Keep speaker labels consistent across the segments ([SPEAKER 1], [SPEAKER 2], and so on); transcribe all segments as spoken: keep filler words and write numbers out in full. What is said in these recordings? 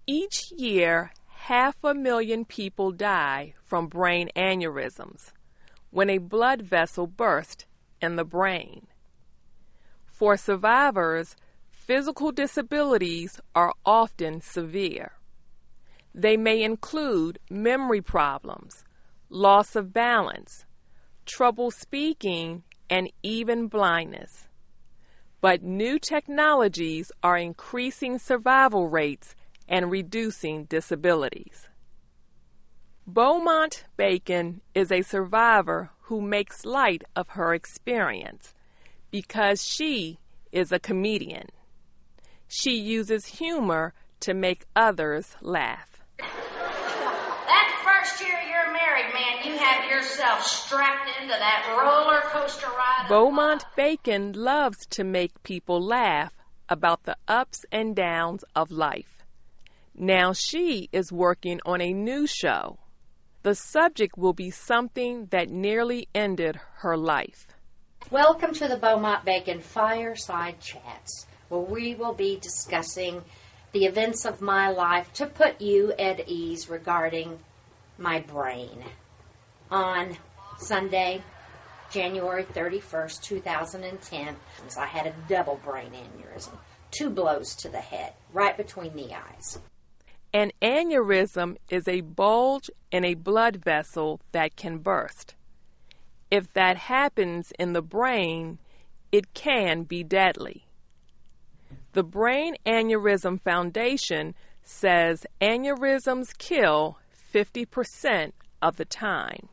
[SPEAKER 1] Each year, half a million people die from brain aneurysms when a blood vessel bursts in the brain. For survivors, physical disabilities are often severe. They may include memory problems, loss of balance, trouble speaking, and even blindness. But new technologies are increasing survival rates and reducing disabilities. Beaumont Bacon is a survivor who makes light of her experience because she is a comedian. She uses humor to make others laugh.
[SPEAKER 2] That first year you're married, man, you have yourself strapped into that roller coaster ride.
[SPEAKER 1] Beaumont Bacon loves to make people laugh about the ups and downs of life. Now she is working on a new show. The subject will be something that nearly ended her life.
[SPEAKER 3] Welcome to the Beaumont Bacon Fireside Chats, where we will be discussing the events of my life to put you at ease regarding my brain. On Sunday, January thirty-first, two thousand ten, I had a double brain aneurysm, two blows to the head, right between the eyes.
[SPEAKER 1] An aneurysm is a bulge in a blood vessel that can burst. If that happens in the brain, it can be deadly. The Brain Aneurysm Foundation says aneurysms kill fifty percent of the time.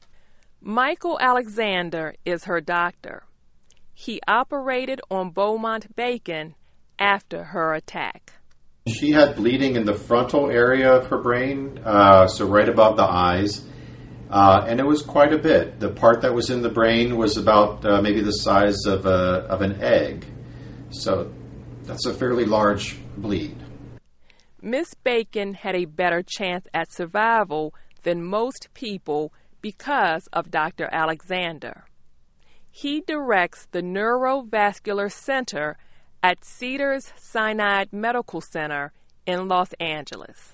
[SPEAKER 1] Michael Alexander is her doctor. He operated on Beaumont Bacon after her attack.
[SPEAKER 4] She had bleeding in the frontal area of her brain, uh, so right above the eyes, uh, and it was quite a bit. The part that was in the brain was about uh, maybe the size of a, of an egg, so that's a fairly large bleed.
[SPEAKER 1] Miss Bacon had a better chance at survival than most people because of Doctor Alexander. He directs the Neurovascular Center at Cedars-Sinai Medical Center in Los Angeles.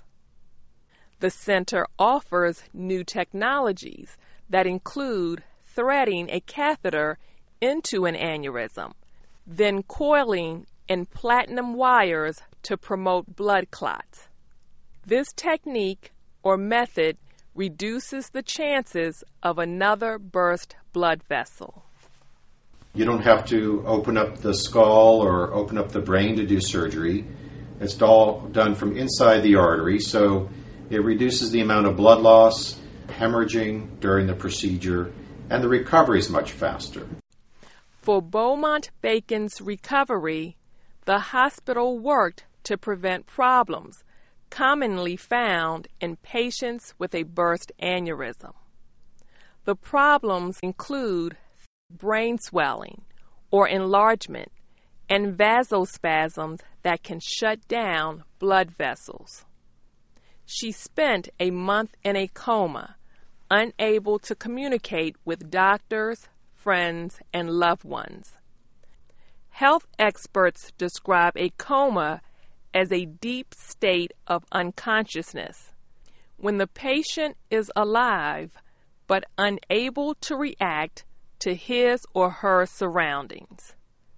[SPEAKER 1] The center offers new technologies that include threading a catheter into an aneurysm, then coiling in platinum wires to promote blood clots. This technique or method reduces the chances of another burst blood vessel.
[SPEAKER 4] You don't have to open up the skull or open up the brain to do surgery. It's all done from inside the artery, so it reduces the amount of blood loss, hemorrhaging during the procedure, and the recovery is much faster.
[SPEAKER 1] For Beaumont Bacon's recovery, the hospital worked to prevent problems commonly found in patients with a burst aneurysm. The problems include brain swelling or enlargement and vasospasms that can shut down blood vessels. She spent a month in a coma, unable to communicate with doctors, friends, and loved ones. Health experts describe a coma as a deep state of unconsciousness, when the patient is alive but unable to react to his or her surroundings.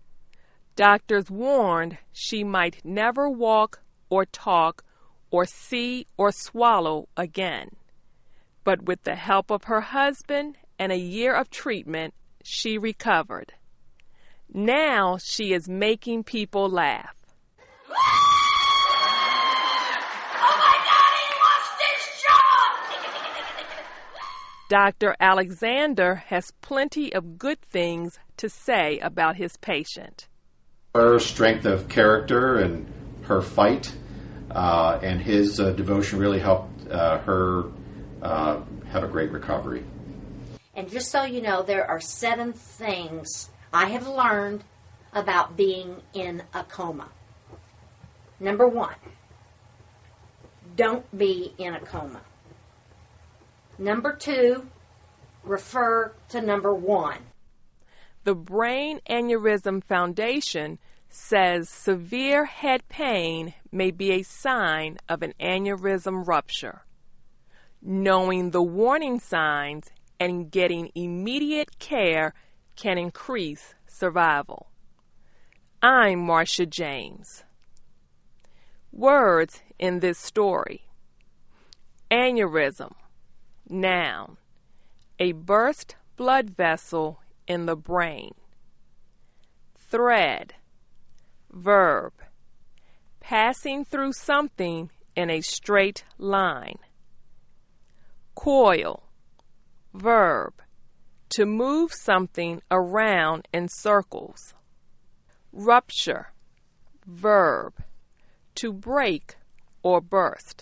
[SPEAKER 1] Doctors warned she might never walk or talk or see or swallow again. But with the help of her husband and a year of treatment, she recovered. Now she is making people laugh.
[SPEAKER 2] Oh my God, he lost his job!
[SPEAKER 1] Doctor Alexander has plenty of good things to say about his patient.
[SPEAKER 4] Her strength of character and her fight uh, and his uh, devotion really helped uh, her uh, have a great recovery.
[SPEAKER 3] And just so you know, there are seven things I have learned about being in a coma. Number one, don't be in a coma. Number two, refer to number one.
[SPEAKER 1] The Brain Aneurysm Foundation says severe head pain may be a sign of an aneurysm rupture. Knowing the warning signs and getting immediate care can increase survival. I'm Marcia James. Words in this story. Aneurysm, noun, a burst blood vessel in the brain. Thread, verb, passing through something in a straight line. Coil, verb, to move something around in circles. Rupture, verb, to break or burst.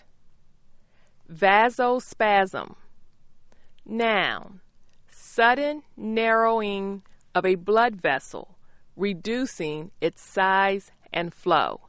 [SPEAKER 1] Vasospasm, noun, sudden narrowing of a blood vessel, reducing its size and flow.